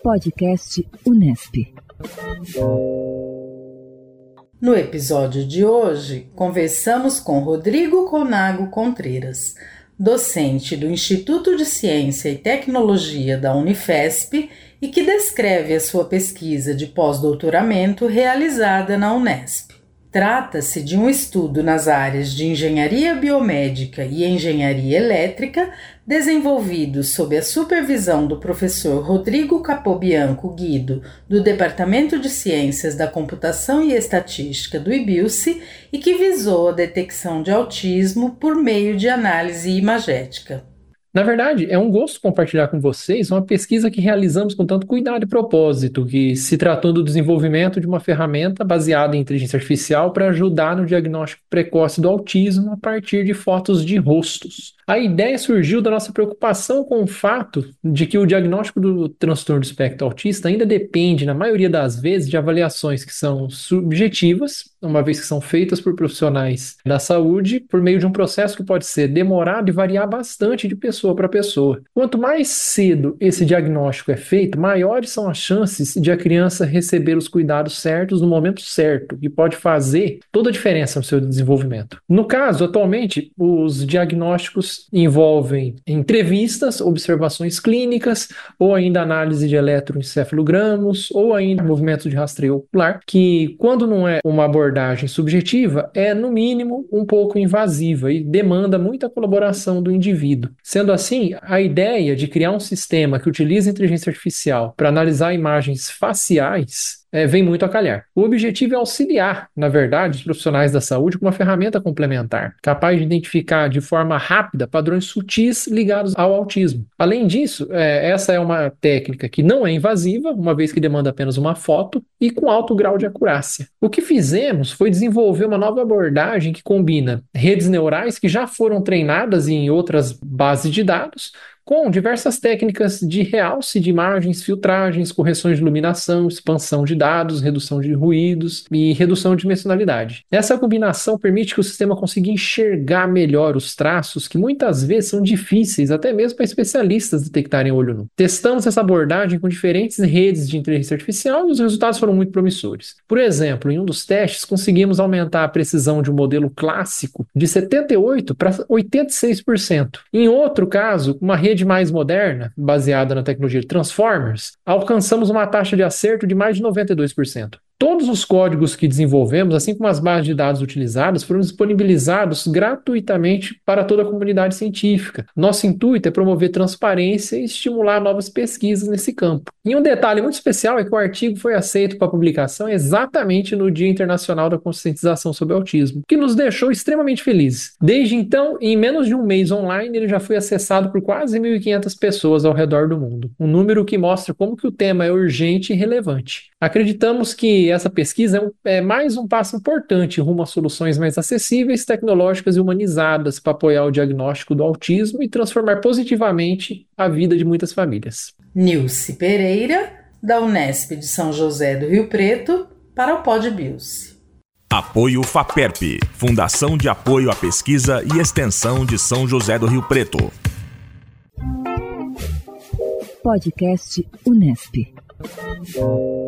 Podcast Unesp. No episódio de hoje, conversamos com Rodrigo Conago Contreras, docente do Instituto de Ciência e Tecnologia da Unifesp e que descreve a sua pesquisa de pós-doutoramento realizada na Unesp. Trata-se de um estudo nas áreas de engenharia biomédica e engenharia elétrica, desenvolvido sob a supervisão do professor Rodrigo Capobianco Guido, do Departamento de Ciências da Computação e Estatística do IBILCE, e que visou a detecção de autismo por meio de análise imagética. Na verdade, é um gosto compartilhar com vocês uma pesquisa que realizamos com tanto cuidado e propósito, que se tratou do desenvolvimento de uma ferramenta baseada em inteligência artificial para ajudar no diagnóstico precoce do autismo a partir de fotos de rostos. A ideia surgiu da nossa preocupação com o fato de que o diagnóstico do transtorno do espectro autista ainda depende, na maioria das vezes, de avaliações que são subjetivas, uma vez que são feitas por profissionais da saúde, por meio de um processo que pode ser demorado e variar bastante de pessoa para pessoa. Quanto mais cedo esse diagnóstico é feito, maiores são as chances de a criança receber os cuidados certos no momento certo, que pode fazer toda a diferença no seu desenvolvimento. No caso, atualmente, os diagnósticos envolvem entrevistas, observações clínicas, ou ainda análise de eletroencefalogramos, ou ainda movimento de rastreio ocular, que, quando não é uma abordagem subjetiva, é, no mínimo, um pouco invasiva e demanda muita colaboração do indivíduo. Sendo assim, a ideia de criar um sistema que utiliza inteligência artificial para analisar imagens faciais vem muito a calhar. O objetivo é auxiliar, na verdade, os profissionais da saúde com uma ferramenta complementar, capaz de identificar de forma rápida padrões sutis ligados ao autismo. Além disso, essa é uma técnica que não é invasiva, uma vez que demanda apenas uma foto, e com alto grau de acurácia. O que fizemos foi desenvolver uma nova abordagem que combina redes neurais que já foram treinadas em outras bases de dados, com diversas técnicas de realce de imagens, filtragens, correções de iluminação, expansão de dados, redução de ruídos e redução de dimensionalidade. Essa combinação permite que o sistema consiga enxergar melhor os traços que muitas vezes são difíceis até mesmo para especialistas detectarem olho nu. Testamos essa abordagem com diferentes redes de inteligência artificial e os resultados foram muito promissores. Por exemplo, em um dos testes conseguimos aumentar a precisão de um modelo clássico de 78% para 86%. Em outro caso, uma rede mais moderna, baseada na tecnologia de Transformers, alcançamos uma taxa de acerto de mais de 92%. Todos os códigos que desenvolvemos, assim como as bases de dados utilizadas, foram disponibilizados gratuitamente para toda a comunidade científica. Nosso intuito é promover transparência e estimular novas pesquisas nesse campo. E um detalhe muito especial é que o artigo foi aceito para publicação exatamente no Dia Internacional da Conscientização sobre o Autismo, que nos deixou extremamente felizes. Desde então, em menos de um mês online, ele já foi acessado por quase 1.500 pessoas ao redor do mundo, um número que mostra como que o tema é urgente e relevante. Acreditamos que essa pesquisa é mais um passo importante rumo a soluções mais acessíveis, tecnológicas e humanizadas para apoiar o diagnóstico do autismo e transformar positivamente a vida de muitas famílias. Nilce Pereira, da Unesp de São José do Rio Preto, para o Pod Bilce. Apoio FAPERP, Fundação de Apoio à Pesquisa e Extensão de São José do Rio Preto. Podcast Unesp.